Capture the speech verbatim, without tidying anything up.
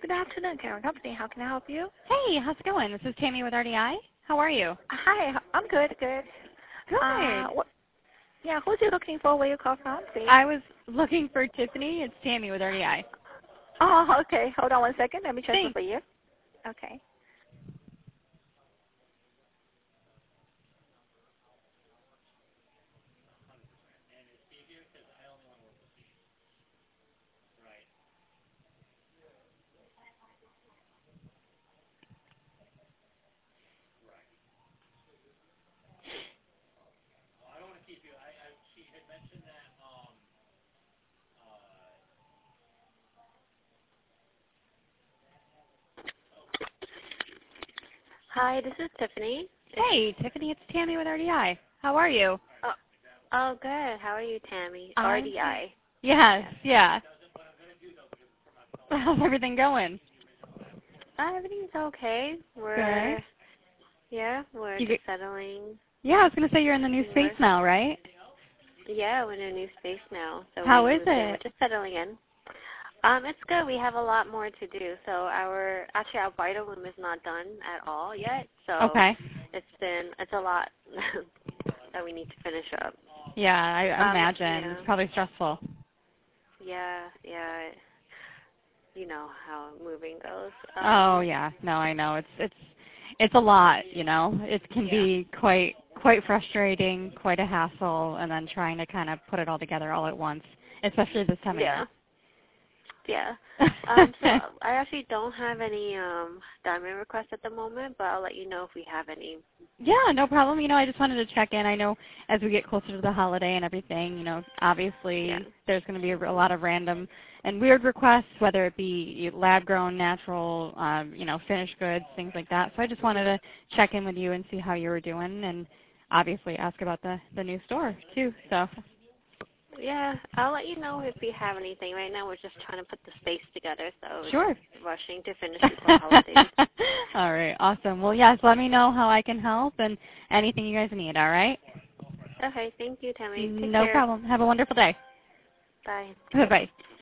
Good afternoon, Karen Company. How can I help you? Hey, how's it going? This is Tammy with R D I. How are you? Hi, I'm good, good. Good. Uh, what, yeah, who's you looking for? Where you call from, please? I was looking for Tiffany. It's Tammy with R D I. Oh, okay. Hold on one second. Let me transfer Thanks. for you. Okay. Hi, this is Tiffany. Hey, Tiffany. It's Tammy with R D I. How are you? Oh, oh good. How are you, Tammy? I'm R D I. Yes, yeah. How's everything going? Uh, everything's okay. We're, Good. yeah, we're You just get, settling. yeah, I was going to say you're in the new space We're, now, right? yeah, we're in a new space now. So How we is moved in. We're it? just settling in. Um, it's good. We have a lot more to do. So our actually our bridal room is not done at all yet. So Okay. it's been it's a lot that we need to finish up. Yeah, I Um, imagine. yeah, It's probably stressful. yeah, yeah. You know how moving goes. Oh, Um, yeah. No, I know. It's it's it's a lot, you know. It can yeah, be quite quite frustrating, quite a hassle, and then trying to kind of put it all together all at once, especially this time of yeah, year. yeah. Um, so I actually don't have any um diamond requests at the moment, but I'll let you know if we have any. Yeah, no problem. You know, I just wanted to check in. I know as we get closer to the holiday and everything, you know, Yeah, obviously there's going to be a, a lot of random and weird requests, whether it be lab-grown, natural, um, you know, finished goods, things like that. So I just wanted to check in with you and see how you were doing, and obviously ask about the the new store too. So yeah. I'll let you know if we have anything. Right now, we're just trying to put the space together, so we're sure. just rushing to finish before the holidays. All right, awesome. Well, yes, let me know how I can help and anything you guys need. All right. Okay, thank you, Tammy. Take No care. problem. Have a wonderful day. Bye. Bye bye.